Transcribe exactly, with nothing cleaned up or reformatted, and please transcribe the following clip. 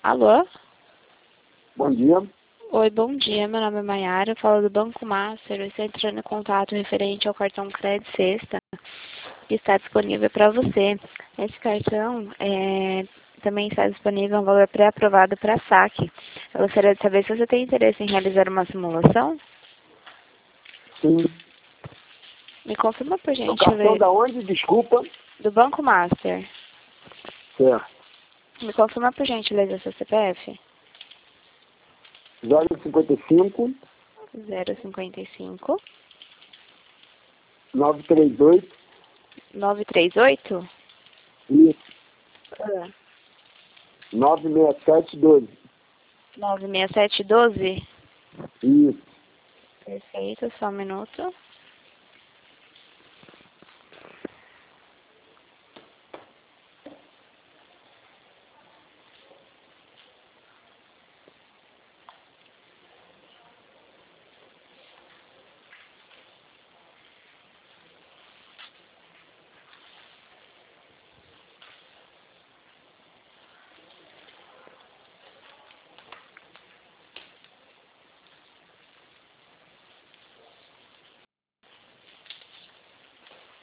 Alô? Bom dia. Oi, bom dia. Meu nome é Mayara, eu falo do Banco Master. Eu estou entrando em contato referente ao cartão Crédito Sexta, que está disponível para você. Esse cartão é, também está disponível um valor pré-aprovado para saque. Eu gostaria de saber se você tem interesse em realizar uma simulação. Sim. Me confirma, por O gentileza. cartão da onde? Desculpa. Do Banco Master. Certo. Me confirma, por gentileza, seu C P F. zero cinquenta e cinco, zero cinquenta e cinco, nove três oito. nove três oito? Isso. Ah. nove seis sete doze. nove seis sete um dois? Isso. Perfeito, só um minuto.